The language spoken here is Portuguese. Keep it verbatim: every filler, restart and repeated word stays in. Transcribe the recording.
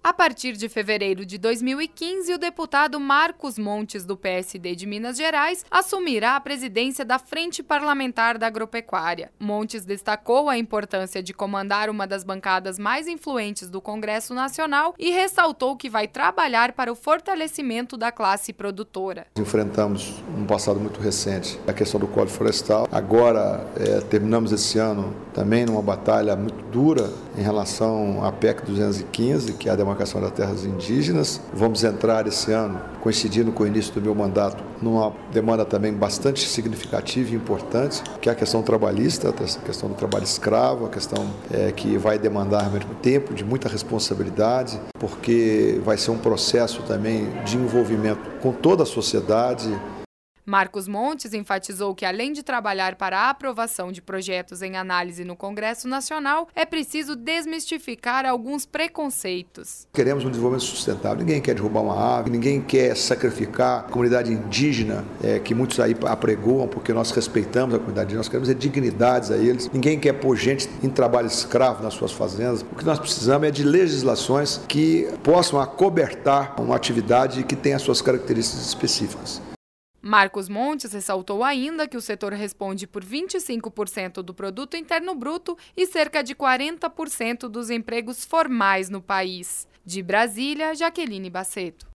A partir de fevereiro de dois mil e quinze, o deputado Marcos Montes, do P S D de Minas Gerais, assumirá a presidência da Frente Parlamentar da Agropecuária. Montes destacou a importância de comandar uma das bancadas mais influentes do Congresso Nacional e ressaltou que vai trabalhar para o fortalecimento da classe produtora. Enfrentamos um passado muito recente a questão do Código Florestal. Agora, é, terminamos esse ano também numa batalha muito dura em relação à P E C duzentos e quinze, que é a demarcação das terras indígenas. Vamos entrar esse ano, coincidindo com o início do meu mandato, numa demanda também bastante significativa e importante, que é a questão trabalhista, a questão do trabalho escravo, a questão é, que vai demandar muito tempo, de muita responsabilidade, porque vai ser um processo também de envolvimento com toda a sociedade. Marcos Montes enfatizou que, além de trabalhar para a aprovação de projetos em análise no Congresso Nacional, é preciso desmistificar alguns preconceitos. Queremos um desenvolvimento sustentável. Ninguém quer derrubar uma árvore, ninguém quer sacrificar a comunidade indígena, é, que muitos aí apregoam, porque nós respeitamos a comunidade indígena, nós queremos é dignidades a eles. Ninguém quer pôr gente em trabalho escravo nas suas fazendas. O que nós precisamos é de legislações que possam acobertar uma atividade que tenha as suas características específicas. Marcos Montes ressaltou ainda que o setor responde por vinte e cinco por cento do produto interno bruto e cerca de quarenta por cento dos empregos formais no país. De Brasília, Jaqueline Baceto.